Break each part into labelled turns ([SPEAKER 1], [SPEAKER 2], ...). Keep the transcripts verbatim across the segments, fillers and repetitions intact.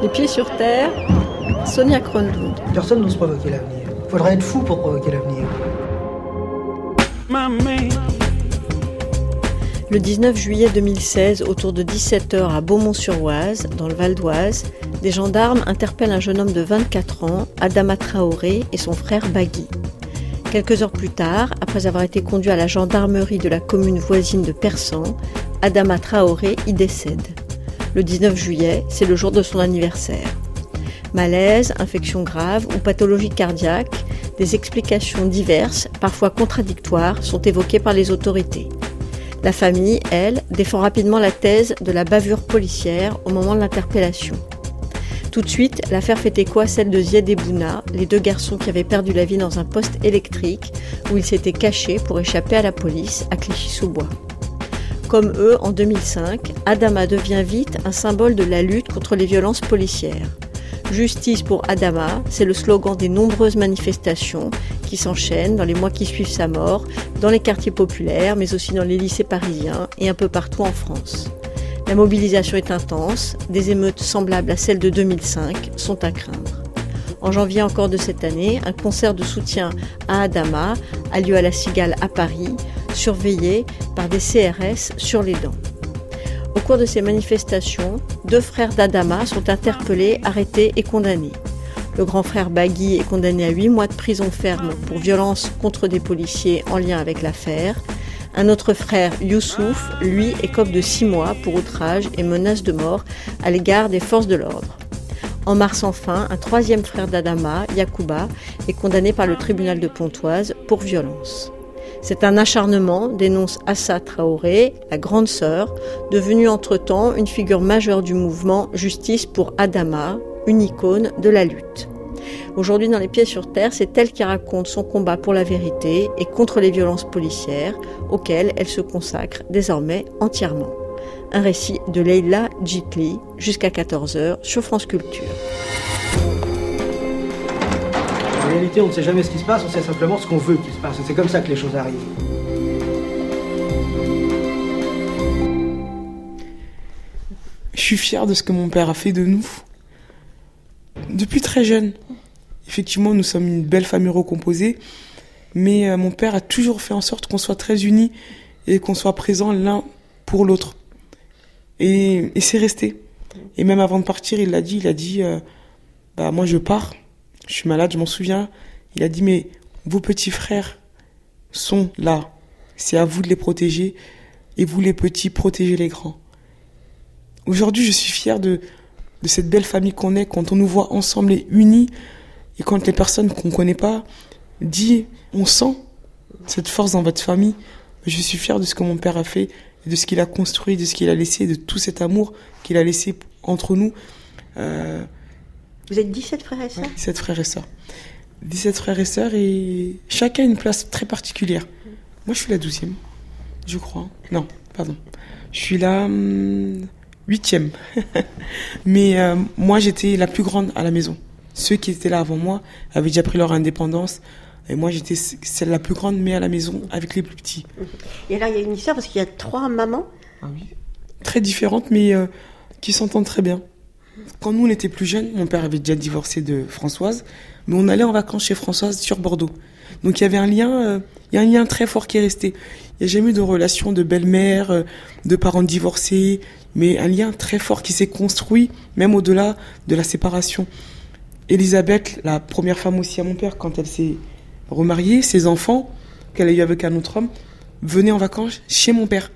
[SPEAKER 1] pieds sur terre, Sonia Kronlund.
[SPEAKER 2] Personne n'ose provoquer l'avenir. Il faudrait être fou pour provoquer l'avenir.
[SPEAKER 1] Le dix-neuf juillet deux mille seize, autour de dix-sept heures à Beaumont-sur-Oise, dans le Val d'Oise, des gendarmes interpellent un jeune homme de vingt-quatre ans, Adama Traoré, et son frère Bagui. Quelques heures plus tard, après avoir été conduit à la gendarmerie de la commune voisine de Persan, Adama Traoré y décède. Le dix-neuf juillet, c'est le jour de son anniversaire. Malaise, infection grave ou pathologie cardiaque, des explications diverses, parfois contradictoires, sont évoquées par les autorités. La famille, elle, défend rapidement la thèse de la bavure policière au moment de l'interpellation. Tout de suite, l'affaire fait écho à celle de Zied et Bouna, les deux garçons qui avaient perdu la vie dans un poste électrique où ils s'étaient cachés pour échapper à la police à Clichy-sous-Bois. Comme eux, en deux mille cinq, Adama devient vite un symbole de la lutte contre les violences policières. Justice pour Adama, c'est le slogan des nombreuses manifestations qui s'enchaînent dans les mois qui suivent sa mort, dans les quartiers populaires, mais aussi dans les lycées parisiens et un peu partout en France. La mobilisation est intense, des émeutes semblables à celles de deux mille cinq sont à craindre. En janvier encore de cette année, un concert de soutien à Adama a lieu à la Cigale à Paris, surveillé par des C R S sur les dents. Au cours de ces manifestations, deux frères d'Adama sont interpellés, arrêtés et condamnés. Le grand frère Bagui est condamné à huit mois de prison ferme pour violence contre des policiers en lien avec l'affaire. Un autre frère, Youssouf, lui, écope de six mois pour outrage et menace de mort à l'égard des forces de l'ordre. En mars enfin, un troisième frère d'Adama, Yacouba, est condamné par le tribunal de Pontoise pour violence. C'est un acharnement, dénonce Assa Traoré, la grande sœur, devenue entre-temps une figure majeure du mouvement Justice pour Adama, une icône de la lutte. Aujourd'hui, dans Les Pieds sur Terre, c'est elle qui raconte son combat pour la vérité et contre les violences policières, auxquelles elle se consacre désormais entièrement. Un récit de Leïla Djitli, jusqu'à quatorze heures sur France Culture.
[SPEAKER 2] En réalité, on ne sait jamais ce qui se passe, on sait simplement ce qu'on veut qu'il se passe. Et c'est comme ça que les choses arrivent.
[SPEAKER 3] Je suis fier de ce que mon père a fait de nous. Depuis très jeune, effectivement, nous sommes une belle famille recomposée, mais euh, mon père a toujours fait en sorte qu'on soit très unis et qu'on soit présents l'un pour l'autre. Et, et c'est resté. Et même avant de partir, il l'a dit, il a dit, euh, bah moi je pars. Je suis malade, je m'en souviens. Il a dit, mais vos petits frères sont là. C'est à vous de les protéger. Et vous, les petits, protégez les grands. Aujourd'hui, je suis fier de, de cette belle famille qu'on est, quand on nous voit ensemble et unis. Et quand les personnes qu'on ne connaît pas disent, on sent cette force dans votre famille. Je suis fier de ce que mon père a fait, de ce qu'il a construit, de ce qu'il a laissé, de tout cet amour qu'il a laissé entre nous. Euh,
[SPEAKER 1] Vous êtes dix-sept frères et sœurs ?
[SPEAKER 3] Ouais, dix-sept frères et sœurs. dix-sept frères et sœurs et chacun a une place très particulière. Moi, je suis la douzième, je crois. Non, pardon. Je suis la hum, huitième. Mais euh, moi, j'étais la plus grande à la maison. Ceux qui étaient là avant moi avaient déjà pris leur indépendance. Et moi, j'étais celle la plus grande, mais à la maison, avec les plus petits.
[SPEAKER 1] Et là, il y a une histoire parce qu'il y a trois mamans.
[SPEAKER 3] Ah oui. Très différentes, mais euh, qui s'entendent très bien. Quand nous, on était plus jeunes, mon père avait déjà divorcé de Françoise, mais on allait en vacances chez Françoise sur Bordeaux. Donc il y avait un lien, euh, il y a un lien très fort qui est resté. Il n'y a jamais eu de relation de belle-mère, euh, de parents divorcés, mais un lien très fort qui s'est construit, même au-delà de la séparation. Elisabeth, la première femme aussi à mon père, quand elle s'est remariée, ses enfants, qu'elle a eu avec un autre homme, venaient en vacances chez mon père.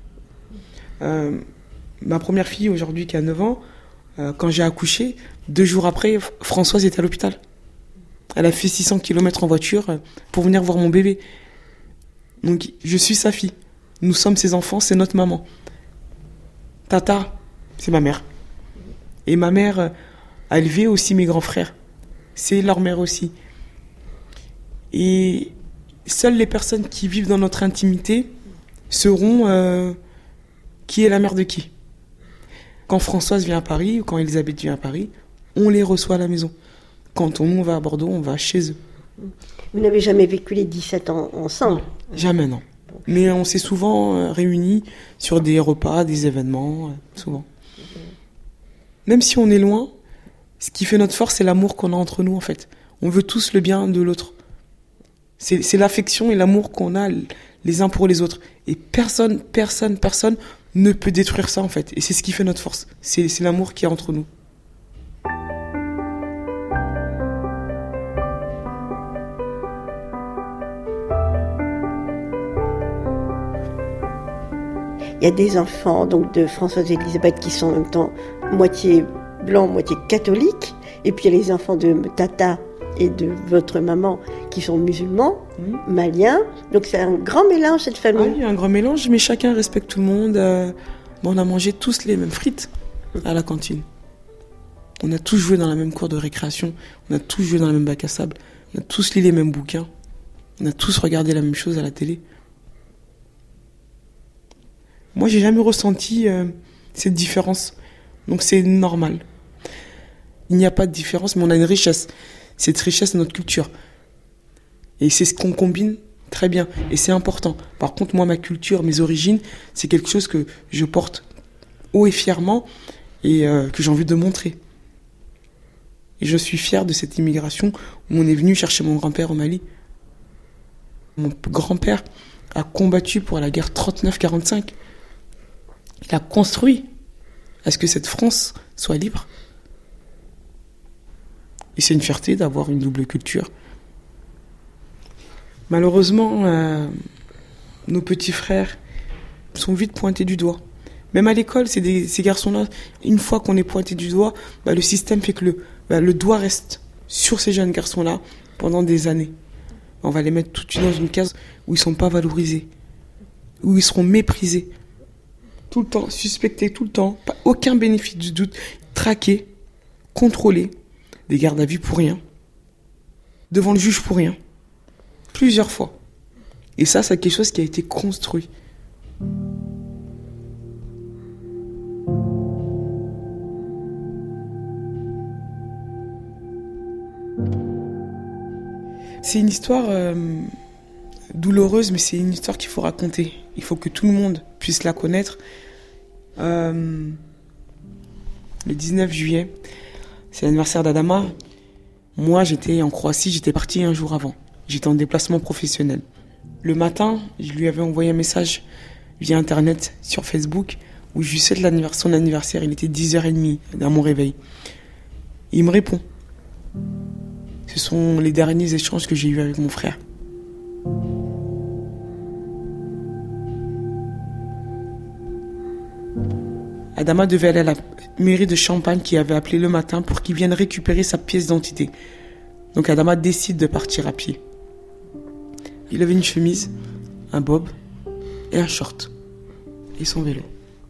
[SPEAKER 3] Euh, ma première fille, aujourd'hui, qui a neuf ans, euh, quand j'ai accouché, deux jours après, Françoise était à l'hôpital. Elle a fait six cents kilomètres en voiture pour venir voir mon bébé. Donc, je suis sa fille. Nous sommes ses enfants, c'est notre maman. Tata, c'est ma mère. Et ma mère a élevé aussi mes grands frères. C'est leur mère aussi. Et seules les personnes qui vivent dans notre intimité sauront euh, qui est la mère de qui. Quand Françoise vient à Paris ou quand Elisabeth vient à Paris, on les reçoit à la maison. Quand on, on va à Bordeaux, on va chez eux.
[SPEAKER 1] Vous n'avez jamais vécu les dix-sept ans ensemble ?
[SPEAKER 3] Non, jamais, non. Mais on s'est souvent euh, réunis sur des repas, des événements, euh, souvent. Même si on est loin, Ce qui fait notre force, c'est l'amour qu'on a entre nous, en fait. On veut tous le bien de l'autre. C'est, c'est l'affection et l'amour qu'on a les uns pour les autres. Et personne, personne, personne ne peut détruire ça, en fait. Et c'est ce qui fait notre force. C'est, c'est l'amour qui est entre nous.
[SPEAKER 4] Il y a des enfants donc de Françoise et Elisabeth qui sont en même temps moitié blancs, moitié catholiques. Et puis il y a les enfants de Tata et de votre maman qui sont musulmans, mmh. maliens. Donc c'est un grand mélange, cette famille.
[SPEAKER 3] Ah oui, un grand mélange, mais chacun respecte tout le monde. Euh, bon, on a mangé tous les mêmes frites à la cantine. On a tous joué dans la même cour de récréation. On a tous joué dans le même bac à sable. On a tous lu les mêmes bouquins. On a tous regardé la même chose à la télé. Moi, j'ai jamais ressenti euh, cette différence. Donc, c'est normal. Il n'y a pas de différence, mais on a une richesse. Cette richesse, c'est notre culture. Et c'est ce qu'on combine très bien. Et c'est important. Par contre, moi, ma culture, mes origines, c'est quelque chose que je porte haut et fièrement et euh, que j'ai envie de montrer. Et je suis fier de cette immigration où on est venu chercher mon grand-père au Mali. Mon grand-père a combattu pour la guerre trente-neuf quarante-cinq. Il a construit à ce que cette France soit libre. Et c'est une fierté d'avoir une double culture. Malheureusement, euh, nos petits frères sont vite pointés du doigt. Même à l'école, c'est des, ces garçons-là, une fois qu'on est pointé du doigt, bah, le système fait que le, bah, le doigt reste sur ces jeunes garçons-là pendant des années. On va les mettre tout de suite dans une case où ils ne sont pas valorisés, où ils seront méprisés. Tout le temps, suspectés tout le temps, pas aucun bénéfice du doute, traqués, contrôlés, des gardes à vue pour rien, devant le juge pour rien, plusieurs fois. Et ça, c'est quelque chose qui a été construit. C'est une histoire euh, douloureuse, mais c'est une histoire qu'il faut raconter. Il faut que tout le monde puisse la connaître. Euh, le dix-neuf juillet, c'est l'anniversaire d'Adama. Moi, j'étais en Croatie, j'étais parti un jour avant. J'étais en déplacement professionnel. Le matin, je lui avais envoyé un message via Internet sur Facebook où je lui souhaite l'anniversaire, son anniversaire. Il était dix heures trente à mon réveil. Et il me répond. Ce sont les derniers échanges que j'ai eus avec mon frère. Adama devait aller à la mairie de Champagne qui avait appelé le matin pour qu'il vienne récupérer sa pièce d'identité. Donc Adama décide de partir à pied. Il avait une chemise, un bob et un short. Et son vélo.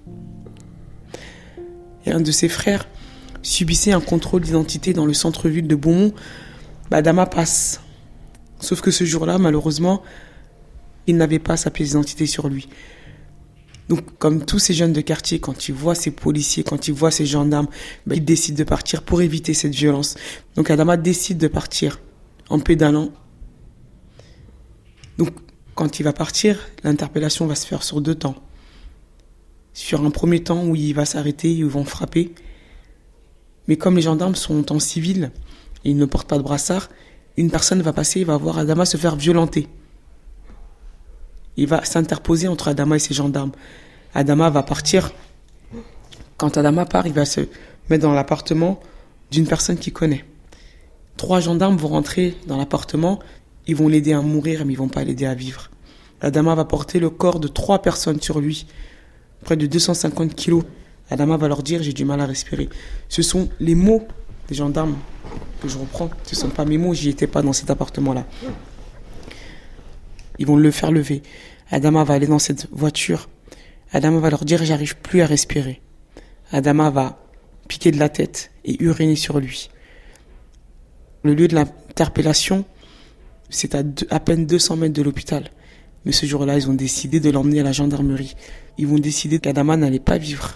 [SPEAKER 3] Et un de ses frères subissait un contrôle d'identité dans le centre-ville de Beaumont. Bah, Adama passe. Sauf que ce jour-là, malheureusement, il n'avait pas sa pièce d'identité sur lui. Donc, comme tous ces jeunes de quartier, quand ils voient ces policiers, quand ils voient ces gendarmes, bah, ils décident de partir pour éviter cette violence. Donc, Adama décide de partir en pédalant. Donc, quand il va partir, l'interpellation va se faire sur deux temps. Sur un premier temps où il va s'arrêter, ils vont frapper. Mais comme les gendarmes sont en civil et ils ne portent pas de brassard, une personne va passer et va voir Adama se faire violenter. Il va s'interposer entre Adama et ses gendarmes. Adama va partir. Quand Adama part, il va se mettre dans l'appartement d'une personne qu'il connaît. Trois gendarmes vont rentrer dans l'appartement. Ils vont l'aider à mourir, mais ils ne vont pas l'aider à vivre. Adama va porter le corps de trois personnes sur lui, près de deux cent cinquante kilos. Adama va leur dire « j'ai du mal à respirer ». Ce sont les mots des gendarmes que je reprends. Ce ne sont pas mes mots, j'y étais pas dans cet appartement-là. Ils vont le faire lever. Adama va aller dans cette voiture. Adama va leur dire « j'arrive plus à respirer ». Adama va piquer de la tête et uriner sur lui. Le lieu de l'interpellation, c'est à, deux, à peine deux cents mètres de l'hôpital. Mais ce jour-là, ils ont décidé de l'emmener à la gendarmerie. Ils vont décider qu'Adama n'allait pas vivre.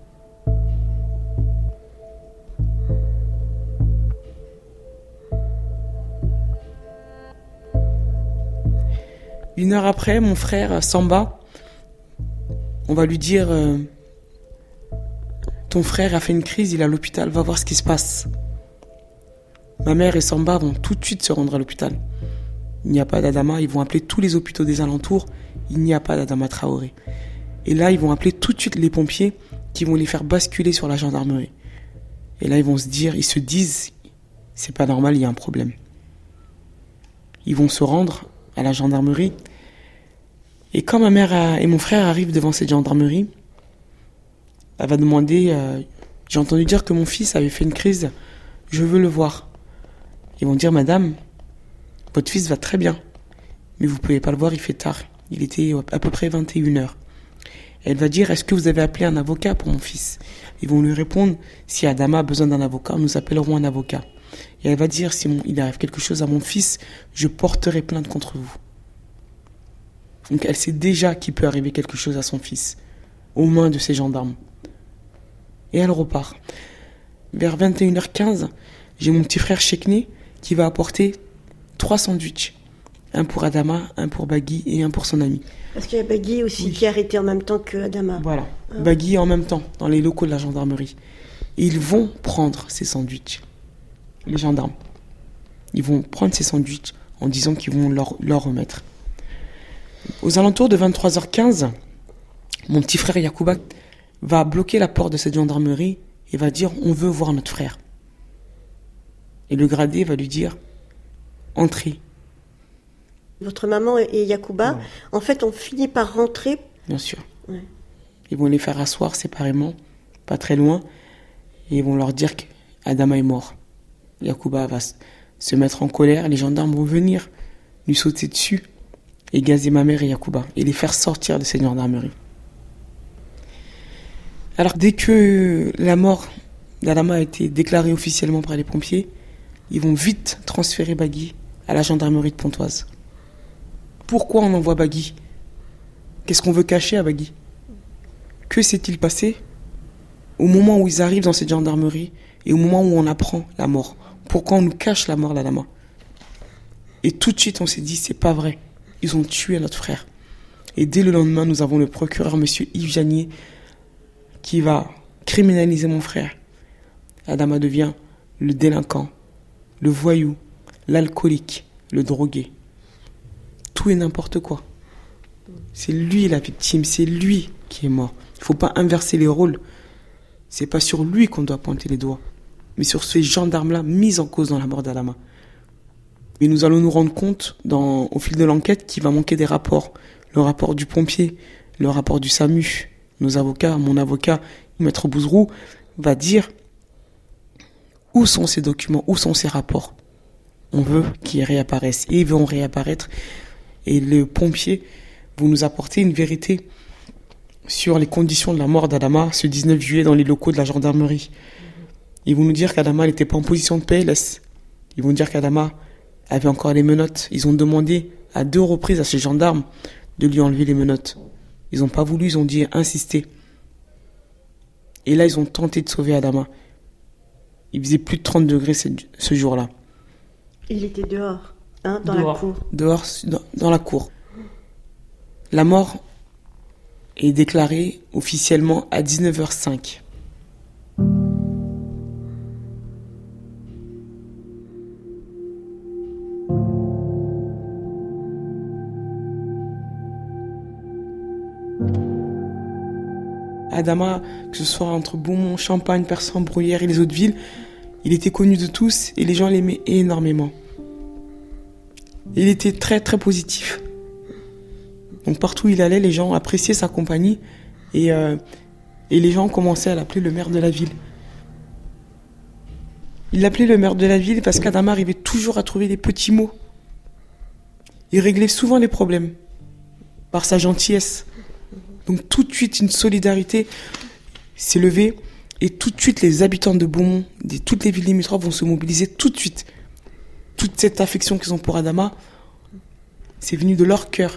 [SPEAKER 3] Une heure après, mon frère Samba, on va lui dire euh, « Ton frère a fait une crise, il est à l'hôpital, va voir ce qui se passe. » Ma mère et Samba vont tout de suite se rendre à l'hôpital. Il n'y a pas d'Adama, ils vont appeler tous les hôpitaux des alentours, il n'y a pas d'Adama Traoré. Et là, ils vont appeler tout de suite les pompiers qui vont les faire basculer sur la gendarmerie. Et là, ils vont se dire, ils se disent, c'est pas normal, il y a un problème. Ils vont se rendre à la gendarmerie. Et quand ma mère a, et mon frère arrivent devant cette gendarmerie, elle va demander, euh, j'ai entendu dire que mon fils avait fait une crise, je veux le voir. Ils vont dire, madame, votre fils va très bien, mais vous ne pouvez pas le voir, il fait tard. Il était à peu près vingt et une heures. Elle va dire, est-ce que vous avez appelé un avocat pour mon fils? Ils vont lui répondre, si Adama a besoin d'un avocat, nous appellerons un avocat. Et elle va dire, si mon, il arrive quelque chose à mon fils, je porterai plainte contre vous. Donc elle sait déjà qu'il peut arriver quelque chose à son fils, aux mains de ces gendarmes. Et elle repart. Vers vingt et une heures quinze, j'ai mon petit frère Chekné qui va apporter trois sandwichs. Un pour Adama, un pour Bagui et un pour son ami.
[SPEAKER 4] Parce qu'il y a Bagui aussi oui. qui est arrêté en même temps que Adama.
[SPEAKER 3] Voilà, ah. Bagui en même temps, dans les locaux de la gendarmerie. Et ils vont prendre ces sandwichs, les gendarmes. Ils vont prendre ces sandwichs en disant qu'ils vont leur, leur remettre. Aux alentours de vingt-trois heures quinze, mon petit frère Yacouba va bloquer la porte de cette gendarmerie et va dire « on veut voir notre frère ». Et le gradé va lui dire « entrez ».
[SPEAKER 4] Votre maman et Yacouba, ouais. en fait, ont fini par rentrer.
[SPEAKER 3] Bien sûr.
[SPEAKER 4] Ouais.
[SPEAKER 3] Ils vont les faire asseoir séparément, pas très loin, et ils vont leur dire qu'Adama est mort. Yacouba va se mettre en colère, les gendarmes vont venir lui sauter dessus et gazer ma mère et Yacouba, et les faire sortir de cette gendarmerie. Alors, dès que la mort d'Adama a été déclarée officiellement par les pompiers, ils vont vite transférer Bagui à la gendarmerie de Pontoise. Pourquoi on envoie Bagui? Qu'est-ce qu'on veut cacher à Bagui? Que s'est-il passé au moment où ils arrivent dans cette gendarmerie et au moment où on apprend la mort? Pourquoi on nous cache la mort d'Adama? Et tout de suite, on s'est dit, c'est pas vrai. Ils ont tué notre frère. Et dès le lendemain, nous avons le procureur, monsieur Yves Janier, qui va criminaliser mon frère. Adama devient le délinquant, le voyou, l'alcoolique, le drogué. Tout et n'importe quoi. C'est lui la victime, c'est lui qui est mort. Il ne faut pas inverser les rôles. C'est pas sur lui qu'on doit pointer les doigts, mais sur ces gendarmes-là mis en cause dans la mort d'Adama. Et nous allons nous rendre compte, dans, au fil de l'enquête, qu'il va manquer des rapports. Le rapport du pompier, le rapport du SAMU. Nos avocats, mon avocat, Maître Bouzrou, va dire où sont ces documents, où sont ces rapports. On veut qu'ils réapparaissent. Et ils vont réapparaître. Et les pompiers vont nous apporter une vérité sur les conditions de la mort d'Adama ce dix-neuf juillet dans les locaux de la gendarmerie. Ils vont nous dire qu'Adama n'était pas en position de P L S. Ils vont dire qu'Adama avait encore les menottes. Ils ont demandé à deux reprises à ces gendarmes de lui enlever les menottes. Ils n'ont pas voulu, ils ont dit insister. Et là, ils ont tenté de sauver Adama. Il faisait plus de trente degrés ce, ce jour-là.
[SPEAKER 4] Il était dehors, hein, dans
[SPEAKER 3] dehors.
[SPEAKER 4] la cour.
[SPEAKER 3] Dehors, dans, dans la cour. La mort est déclarée officiellement à dix-neuf heures cinq. Adama, que ce soit entre Beaumont, Champagne, Persan, Bruyères et les autres villes, il était connu de tous et les gens l'aimaient énormément. Il était très très positif. Donc partout où il allait, les gens appréciaient sa compagnie et, euh, et les gens commençaient à l'appeler le maire de la ville. Il l'appelait le maire de la ville parce qu'Adama arrivait toujours à trouver des petits mots. Il réglait souvent les problèmes par sa gentillesse. Donc tout de suite, une solidarité s'est levée et tout de suite, les habitants de Beaumont, de toutes les villes limitrophes vont se mobiliser tout de suite. Toute cette affection qu'ils ont pour Adama, c'est venu de leur cœur.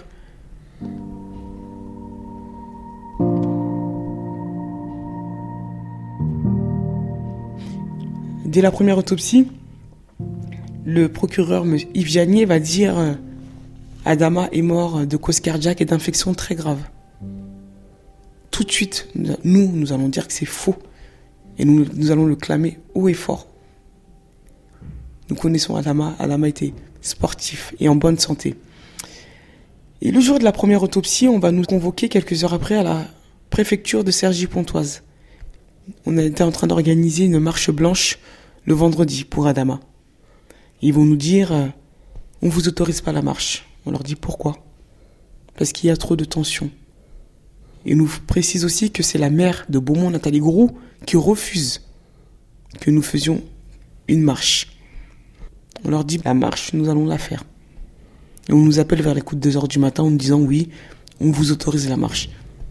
[SPEAKER 3] Dès la première autopsie, le procureur Yves Janier va dire euh, Adama est mort de cause cardiaque et d'infection très grave. Tout de suite, nous, nous allons dire que c'est faux. Et nous, nous allons le clamer haut et fort. Nous connaissons Adama. Adama était sportif et en bonne santé. Et le jour de la première autopsie, on va nous convoquer quelques heures après à la préfecture de Cergy-Pontoise. On était en train d'organiser une marche blanche le vendredi pour Adama. Ils vont nous dire euh, « on ne vous autorise pas la marche ». On leur dit pourquoi ? Parce qu'il y a trop de tension. Ils nous précisent aussi que c'est la mère de Beaumont, Nathalie Groux, qui refuse que nous faisions une marche. On leur dit « la marche, nous allons la faire ». Et on nous appelle vers les coups de deux heures du matin en nous disant « oui, on vous autorise la marche ».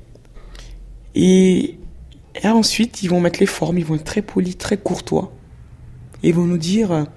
[SPEAKER 3] Et, et ensuite, ils vont mettre les formes, ils vont être très polis, très courtois. Et ils vont nous dire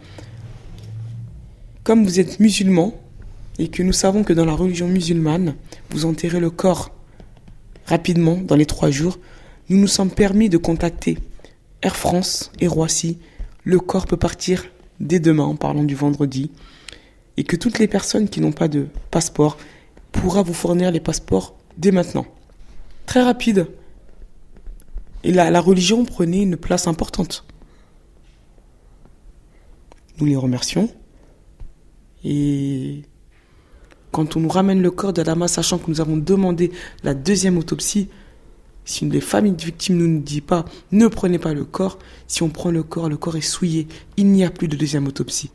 [SPEAKER 3] « comme vous êtes musulmans, et que nous savons que dans la religion musulmane, vous enterrez le corps rapidement, dans les trois jours, nous nous sommes permis de contacter Air France et Roissy. Le corps peut partir dès demain, en parlant du vendredi, et que toutes les personnes qui n'ont pas de passeport pourront vous fournir les passeports dès maintenant. » Très rapide. Et la, la religion prenait une place importante. Nous les remercions. Et quand on nous ramène le corps d'Adama, sachant que nous avons demandé la deuxième autopsie, si une des familles de victimes ne nous dit pas « ne prenez pas le corps », si on prend le corps, le corps est souillé, il n'y a plus de deuxième autopsie.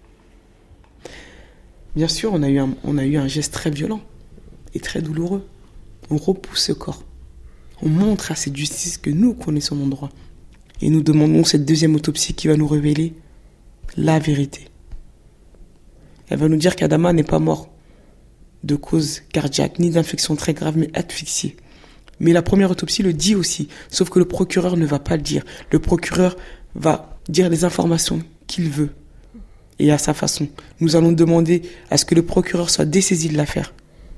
[SPEAKER 3] Bien sûr, on a eu un, on a eu un geste très violent et très douloureux. On repousse ce corps. On montre à cette justice que nous connaissons nos droits. Et nous demandons cette deuxième autopsie qui va nous révéler la vérité. Elle va nous dire qu'Adama n'est pas mort de cause cardiaque, ni d'infection très grave, mais asphyxié. Mais la première autopsie le dit aussi, sauf que le procureur ne va pas le dire. Le procureur va dire les informations qu'il veut, et à sa façon. Nous allons demander à ce que le procureur soit dessaisi de l'affaire.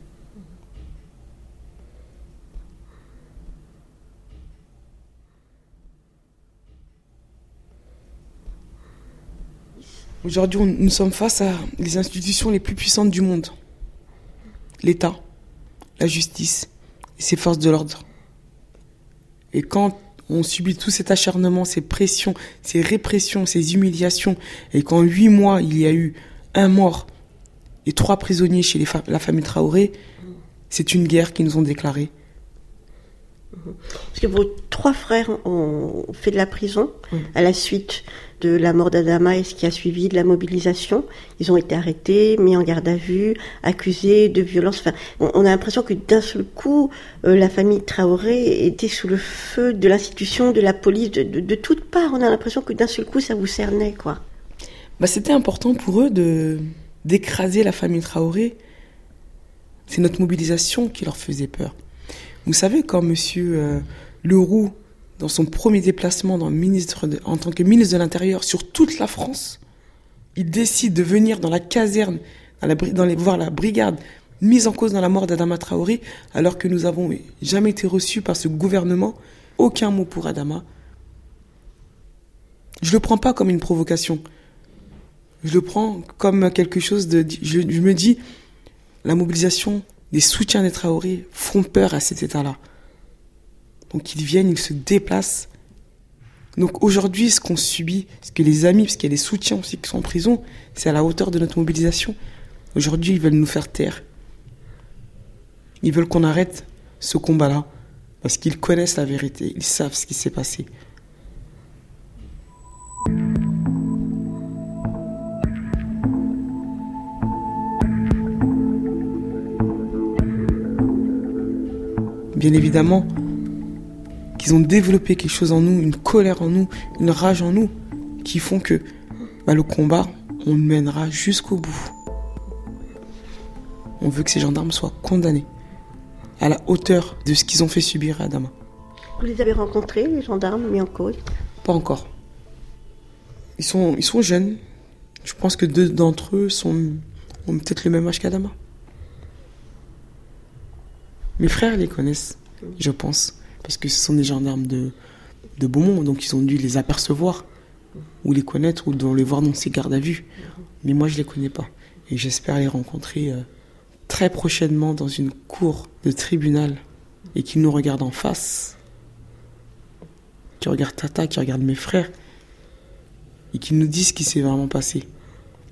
[SPEAKER 3] Aujourd'hui, nous sommes face à les institutions les plus puissantes du monde. L'État, la justice et ses forces de l'ordre. Et quand on subit tout cet acharnement, ces pressions, ces répressions, ces humiliations, et qu'en huit mois, il y a eu un mort et trois prisonniers chez les fa- la famille Traoré, c'est une guerre qu'ils nous ont déclarée.
[SPEAKER 4] Parce que vos trois frères ont fait de la prison
[SPEAKER 3] mmh.
[SPEAKER 4] à la suite de la mort d'Adama et ce qui a suivi de la mobilisation. Ils ont été arrêtés, mis en garde à vue, accusés de violence. Enfin, on, on a l'impression que d'un seul coup, euh, la famille Traoré était sous le feu de l'institution, de la police, de, de, de toutes parts. On a l'impression que d'un seul coup, ça vous cernait, quoi.
[SPEAKER 3] Bah, c'était important pour eux de, d'écraser la famille Traoré. C'est notre mobilisation qui leur faisait peur. Vous savez, quand M. Euh, Leroux, dans son premier déplacement dans le ministre de, en tant que ministre de l'Intérieur sur toute la France, il décide de venir dans la caserne, dans, la, dans les, voir la brigade mise en cause dans la mort d'Adama Traoré, alors que nous n'avons jamais été reçus par ce gouvernement. Aucun mot pour Adama. Je ne le prends pas comme une provocation. Je le prends comme quelque chose de... Je, je me dis, la mobilisation des soutiens des Traoré font peur à cet État-là. Donc ils viennent, ils se déplacent. Donc aujourd'hui, ce qu'on subit, ce que les amis, parce qu'il y a des soutiens aussi qui sont en prison, c'est à la hauteur de notre mobilisation. Aujourd'hui, ils veulent nous faire taire. Ils veulent qu'on arrête ce combat-là, parce qu'ils connaissent la vérité, ils savent ce qui s'est passé. Bien évidemment, qu'ils ont développé quelque chose en nous, une colère en nous, une rage en nous, qui font que bah, le combat, on le mènera jusqu'au bout. On veut que ces gendarmes soient condamnés à la hauteur de ce qu'ils ont fait subir à Adama.
[SPEAKER 4] Vous les avez rencontrés, les gendarmes mis en cause ?
[SPEAKER 3] Pas encore. Ils sont, ils sont jeunes. Je pense que deux d'entre eux sont, ont peut-être le même âge qu'Adama. Mes frères les connaissent, je pense, parce que ce sont des gendarmes de, de Beaumont, donc ils ont dû les apercevoir, ou les connaître, ou les voir dans ces gardes à vue. Mais moi, je ne les connais pas. Et j'espère les rencontrer euh, très prochainement dans une cour de tribunal, et qu'ils nous regardent en face, qu'ils regardent Tata, qu'ils regardent mes frères, et qu'ils nous disent ce qui s'est vraiment passé.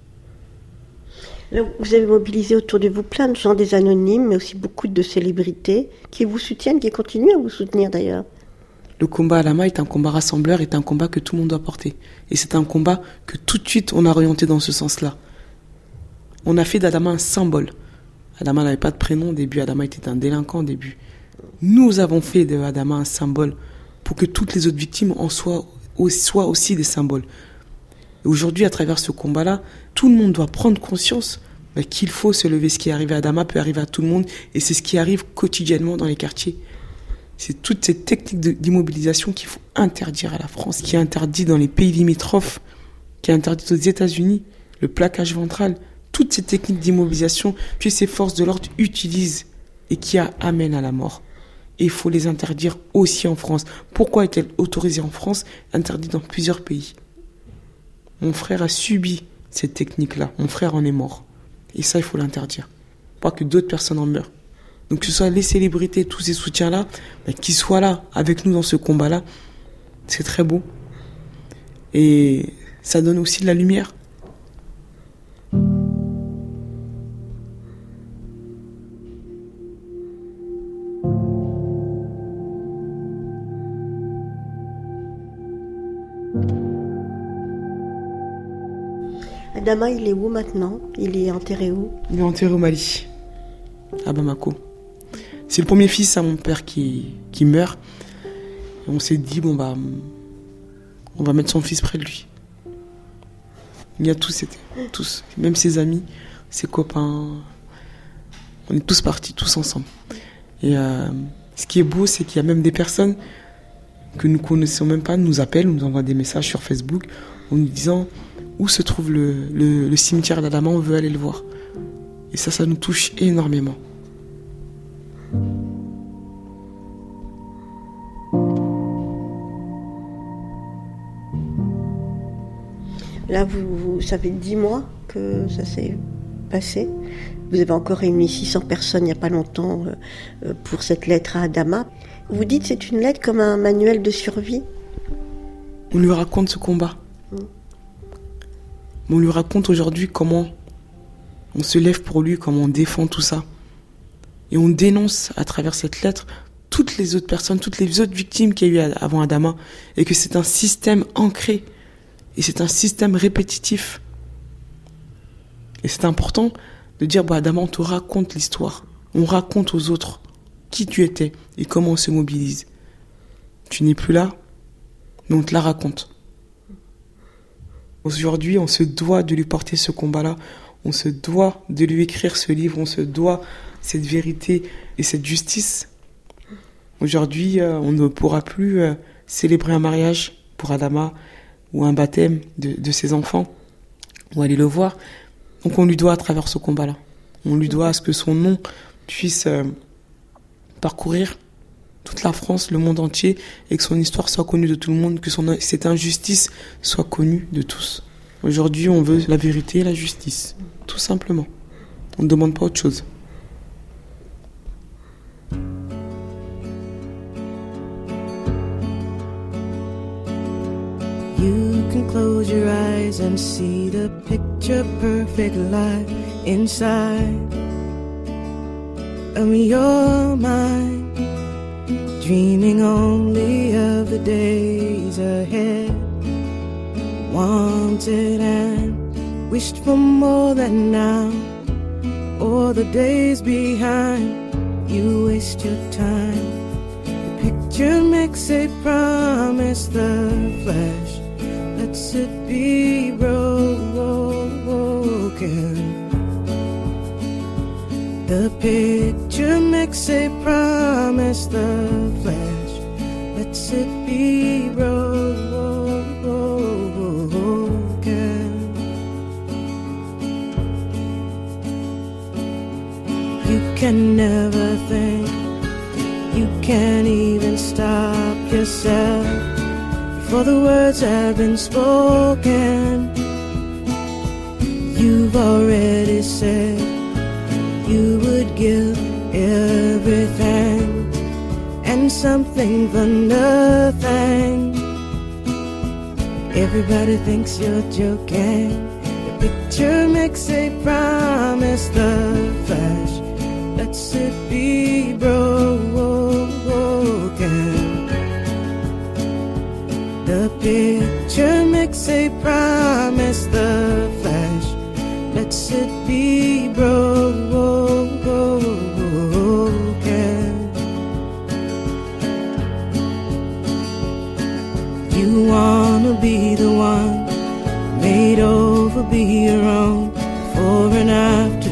[SPEAKER 4] Là, vous avez mobilisé autour de vous plein de gens, des anonymes, mais aussi beaucoup de célébrités qui vous soutiennent, qui continuent à vous soutenir d'ailleurs.
[SPEAKER 3] Le combat Adama est un combat rassembleur, est un combat que tout le monde doit porter. Et c'est un combat que tout de suite on a orienté dans ce sens-là. On a fait d'Adama un symbole. Adama n'avait pas de prénom au début, Adama était un délinquant au début. Nous avons fait de Adama un symbole pour que toutes les autres victimes en soient, soient aussi des symboles. Et aujourd'hui, à travers ce combat-là, tout le monde doit prendre conscience bah, qu'il faut se lever. Ce qui est arrivé à Adama peut arriver à tout le monde et c'est ce qui arrive quotidiennement dans les quartiers. C'est toutes ces techniques de, d'immobilisation qu'il faut interdire à la France, qui est interdit dans les pays limitrophes, qui est interdit aux États-Unis, le plaquage ventral, toutes ces techniques d'immobilisation que ces forces de l'ordre utilisent et qui amènent à la mort. Et il faut les interdire aussi en France. Pourquoi est-elle autorisée en France, interdite dans plusieurs pays ? Mon frère a subi cette technique-là. Mon frère en est mort. Et ça, il faut l'interdire. Pas que d'autres personnes en meurent. Donc que ce soit les célébrités, tous ces soutiens-là, bah, qu'ils soient là, avec nous dans ce combat-là, c'est très beau. Et ça donne aussi de la lumière.
[SPEAKER 4] Adama, il est où maintenant ? Il est enterré où ?
[SPEAKER 3] Il est enterré au Mali, à Bamako. C'est le premier fils à mon père qui, qui meurt. Et on s'est dit, bon bah, on va mettre son fils près de lui. Il y a tous, c'était, tous, même ses amis, ses copains. On est tous partis, tous ensemble. Et euh, ce qui est beau, c'est qu'il y a même des personnes que nous ne connaissons même pas, nous appellent, nous envoient des messages sur Facebook en nous disant où se trouve le, le, le cimetière d'Adama, on veut aller le voir. Et ça, ça nous touche énormément.
[SPEAKER 4] Là, vous, vous, ça fait dix mois que ça s'est passé. Vous avez encore réuni six cents personnes il n'y a pas longtemps euh, pour cette lettre à Adama. Vous dites que c'est une lettre comme un manuel de survie.
[SPEAKER 3] On lui raconte ce combat. Mmh. On lui raconte aujourd'hui comment on se lève pour lui, comment on défend tout ça. Et on dénonce à travers cette lettre toutes les autres personnes, toutes les autres victimes qu'il y a eu avant Adama. Et que c'est un système ancré. Et c'est un système répétitif. Et c'est important de dire, bah, Adama, on te raconte l'histoire. On raconte aux autres qui tu étais et comment on se mobilise. Tu n'es plus là, mais on te la raconte. Aujourd'hui, on se doit de lui porter ce combat-là. On se doit de lui écrire ce livre. On se doit cette vérité et cette justice. Aujourd'hui, euh, on ne pourra plus euh, célébrer un mariage pour Adama ou un baptême de, de ses enfants, ou aller le voir. Donc on lui doit à travers ce combat-là. On lui doit à ce que son nom puisse euh, parcourir toute la France, le monde entier, et que son histoire soit connue de tout le monde, que son, cette injustice soit connue de tous. Aujourd'hui, on veut la vérité et la justice, tout simplement. On ne demande pas autre chose.
[SPEAKER 5] You can close your eyes and see the picture perfect life inside of your mind, dreaming only of the days ahead, wanted and wished for more than now, or the days behind. You waste your time. The picture makes a promise, the flesh lets it be broken. The picture makes a promise, the flesh lets it be broken. You can never think, you can't even stop yourself before the words have been spoken. You've already said you would give everything and something for nothing. Everybody thinks you're joking, but Picture makes a promise, the flash lets it be broken. The picture makes a promise, the flash lets it be broken. You wanna be the one, made over, be your own, before and after.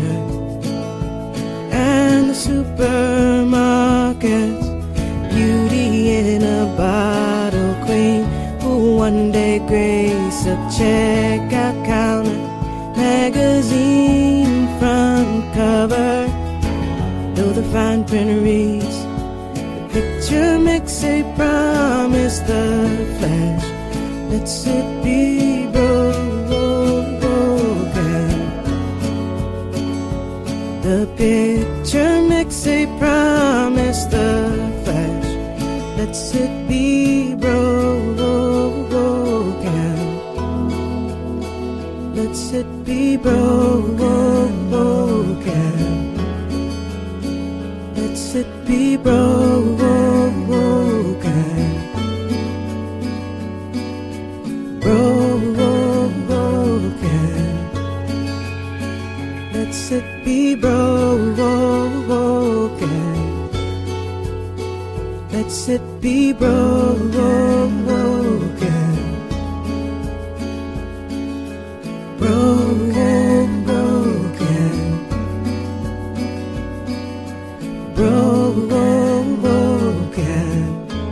[SPEAKER 5] And the supermarkets, beauty in a bottle queen, who one day grace a checkout counter, magazine front cover. Though the fine print reads, the picture makes a promise, the flash lets it be broken. The picture makes a promise, the flash lets it be broken. Lets it be broken. Lets it be broken. Broken. Lets it be broken. Lets it be broken. Broken, broken. Broken.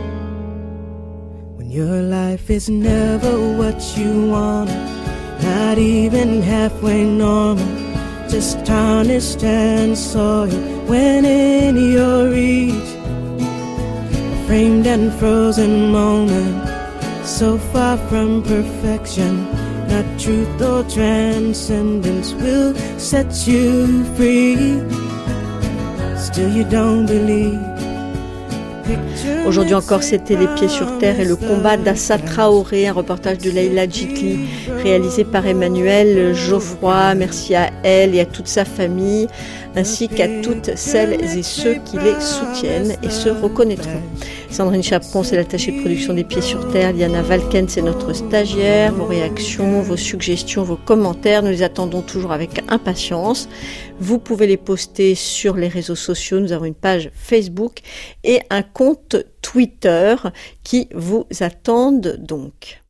[SPEAKER 5] When your life is never what you want, not even halfway normal, just tarnished and soiled when in your reach, a framed and frozen moment, so far from perfection, not truth or transcendence will set you free. Still you don't believe.
[SPEAKER 1] Aujourd'hui encore, c'était Les Pieds sur Terre et le combat d'Assa Traoré, un reportage de Leïla Djikli, réalisé par Emmanuel Geoffroy. Merci à elle et à toute sa famille, ainsi qu'à toutes celles et ceux qui les soutiennent et se reconnaîtront. Sandrine Chaperon, c'est l'attachée de production des Pieds sur Terre. Diana Valken, c'est notre stagiaire. Vos réactions, vos suggestions, vos commentaires, nous les attendons toujours avec impatience. Vous pouvez les poster sur les réseaux sociaux. Nous avons une page Facebook et un compte Twitter qui vous attendent donc.